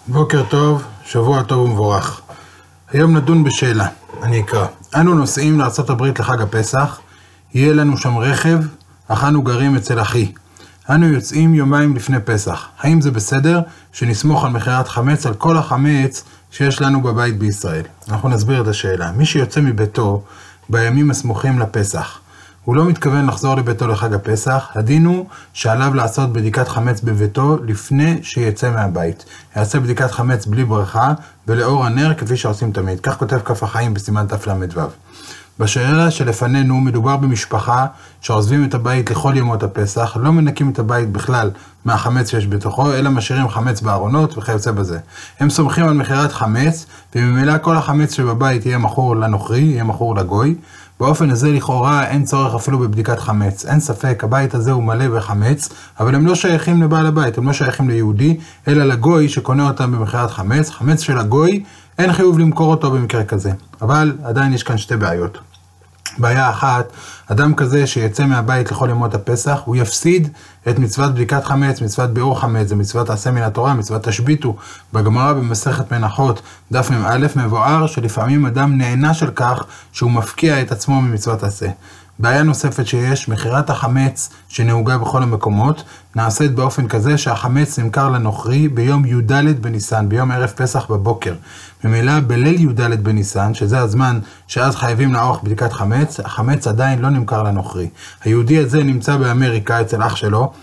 בוקר טוב, שבוע טוב ומבורך. היום נדון בשאלה, אני אקרא. אנו נוסעים לארצות הברית לחג הפסח, יהיה לנו שם רכב, אך אנו גרים אצל אחי. אנו יוצאים יומיים לפני פסח. האם זה בסדר שנסמוך על מכירת חמץ, על כל החמץ שיש לנו בבית בישראל? אנחנו נסביר את השאלה. מי שיוצא מביתו בימים הסמוכים לפסח, הוא לא מתכוון לחזור לביתו לחג הפסח, הדין הוא שעליו לעשות בדיקת חמץ בביתו לפני שיצא מהבית. יעשה בדיקת חמץ בלי ברכה ולאור הנר כפי שעושים תמיד. כך כותב כף החיים בסימן תל"ו. בשאלה שלפנינו מדובר במשפחה שעוזבים את הבית לכל ימות הפסח, לא מנקים את הבית בכלל מהחמץ שיש בתוכו, אלא משאירים חמץ בארונות וכיוצא בזה. הם סומכים על מכירת חמץ, וממילא כל החמץ שבבית יהיה מכור לנוכרי, יהיה מכור לגוי. באופן הזה לכאורה אין צורך אפילו בבדיקת חמץ. אין ספק, הבית הזה הוא מלא בחמץ, אבל הם לא שייכים לבעל הבית, הם לא שייכים ליהודי, אלא לגוי שקונה אותם במכירת חמץ. חמץ של הגוי, אין חיוב למכור אותו במקרה כזה. אבל עדיין יש כאן שתי בעיות. בעיה אחת, אדם כזה שיצא מהבית לכל ימות הפסח, הוא יפסיד את מצוות בדיקת חמץ, מצוות ביאור חמץ, זה מצוות עשה מן התורה, מצוות תשביתו. בגמרא במסכת מנחות, דף מ"א, מבואר שלפעמים אדם נענש על כך שהוא מפקיע את עצמו ממצוות עשה. בעיה נוספת שיש, מכירת החמץ שנהוגה בכל המקומות, נעשית באופן כזה שהחמץ נמכר לנוכרי ביום י"ד בניסן, ביום ערב פסח בבוקר. ממילא בליל י"ד בניסן, שזה הזמן שאז חייבים לערוך בדיקת חמץ, החמץ עדיין לא נמכר לנוכרי. היהודי הזה נמצא באמריקה אצל אח שלו,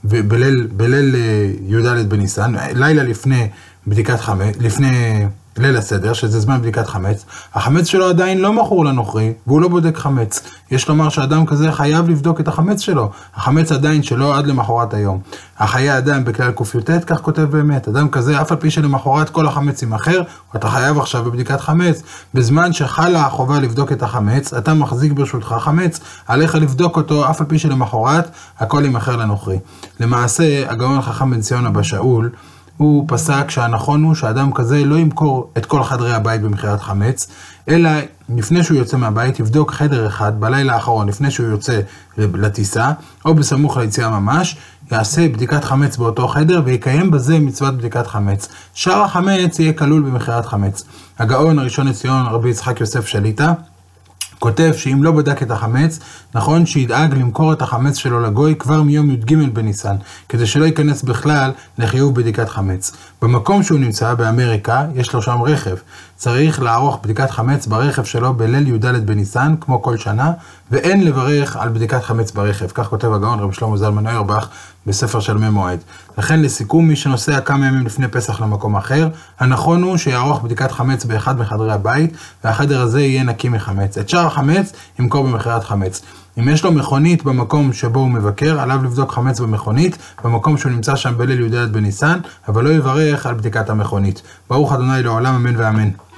בליל י"ד בניסן, לילה לפני בדיקת חמץ, לפני ליל הסדר, שזה זמן בדיקת חמץ, החמץ שלו עדיין לא מכור לנוכרי, והוא לא בודק חמץ. יש לומר שאדם כזה חייב לבדוק את החמץ שלו. החמץ עדיין שלו עד למחרת היום. החיי אדם בכלל ק"ט, כך כותב באמת. אדם כזה, אף על פי שלמחרת כל החמץ ימכר, אתה חייב עכשיו בבדיקת חמץ. בזמן שחלה החובה לבדוק את החמץ, אתה מחזיק ברשותך חמץ, עליך לבדוק אותו, אף על פי שלמחרת הכל ימכר לנוכרי. למעשה, הגאון החכם בן ציון אבא שאול, הוא פסק שהנכון הוא שאדם כזה לא ימכור את כל חדרי הבית במכירת חמץ, אלא לפני שהוא יוצא מהבית יבדוק חדר אחד בלילה האחרון לפני שהוא יוצא לטיסה, או בסמוך ליציאה ממש, יעשה בדיקת חמץ באותו חדר ויקיים בזה מצוות בדיקת חמץ. שאר החמץ יהיה כלול במכירת חמץ. הגאון הראשון לציון רבי יצחק יוסף שליט"א כותב שאם לא בדק את החמץ, נכון שידאג למכור את החמץ שלו לגוי כבר מיום י"ג בניסן, כדי שלא ייכנס בכלל לחיוב בדיקת חמץ. במקום שהוא נמצא, באמריקה, יש לו שם רכב. צריך לערוך בדיקת חמץ ברכב שלו בליל י"ד בניסן, כמו כל שנה, ואין לברך על בדיקת חמץ ברכב. כך כותב הגאון רבי שלמה זלמן אוירבך בספר שלמי מועד. לכן לסיכום, מי שנוסע כמה ימים לפני פסח למקום אחר, הנכון הוא שיערוך בדיקת חמץ באחד מחדרי הבית, והחדר הזה יהיה נקי מחמץ. את שאר החמץ ימכור במכירת חמץ. אם יש לו מכונית במקום שבו הוא מבקר, עליו לבדוק חמץ במכונית, במקום שהוא נמצא שם בליל י"ד בניסן, אבל לא יברך על בדיקת המכונית. ברוך ה' לעולם, אמן ואמן.